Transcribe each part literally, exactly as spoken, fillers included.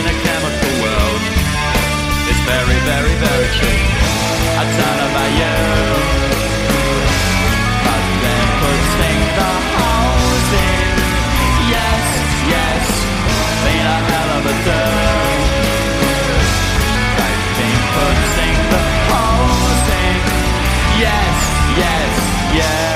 in a chemical world. It's very, very, very cheap. I don't know about you, but they're putting the holes in. Yes, yes, been a hell of a day. They've been putting the holes in. Yes, yes, yes.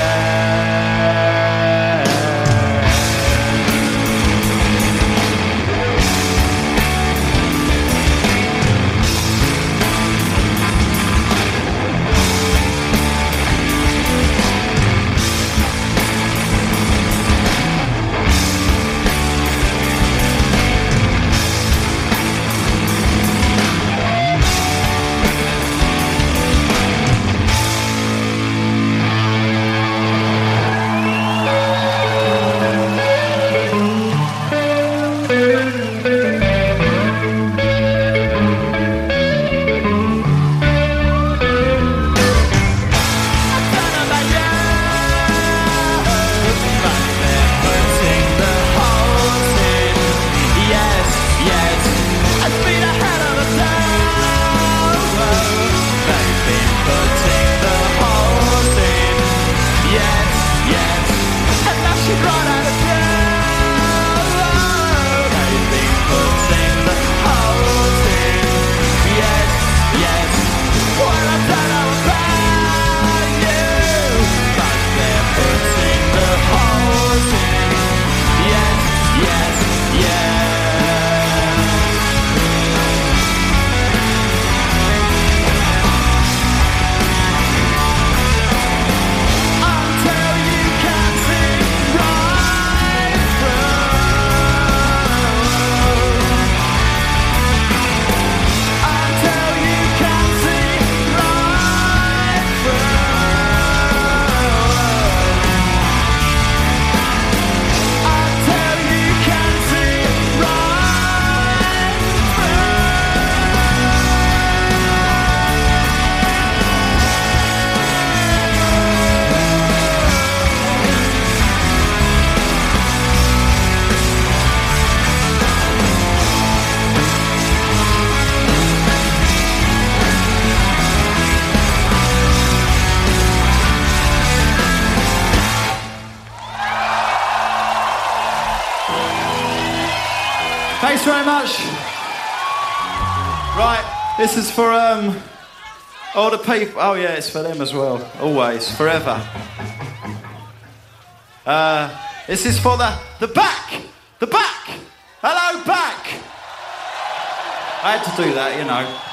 Thanks very much. Right, this is for um, all the people. Oh yeah, it's for them as well. Always, forever. Uh, this is for the the back, the back. Hello, back. I had to do that, you know.